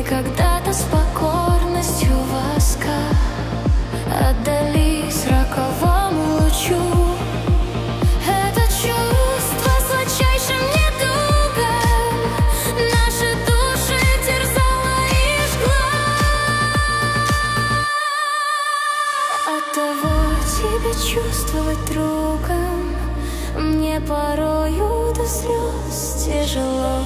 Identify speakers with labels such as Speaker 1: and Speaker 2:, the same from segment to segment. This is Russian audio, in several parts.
Speaker 1: когда-то с покорностью воска отдались роковому лучу. Это чувство сладчайшим недугом наши души терзало и жгла. Оттого тебя чувствовать другом мне порою до слез тяжело.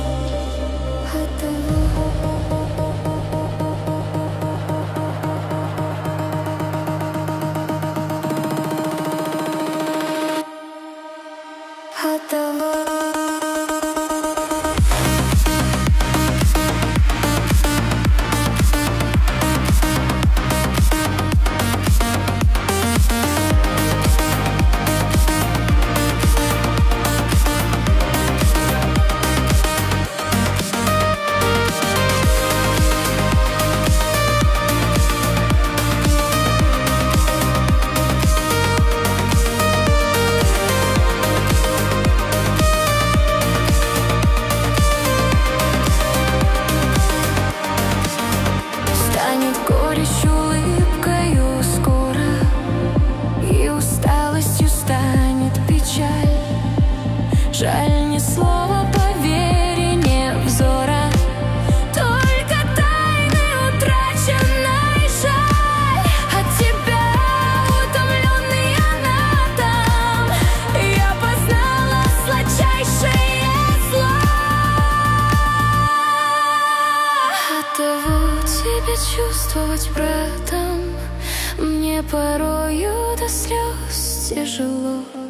Speaker 1: Горечь улыбкою скоро, и усталостью станет печаль. Жаль, ни слова поверенье взора, только тайны утраченной жаль. От тебя, утомленный анатом, я познала сладчайшее зло. Оттого тебя чувствовать братом мне порою до слез тяжело.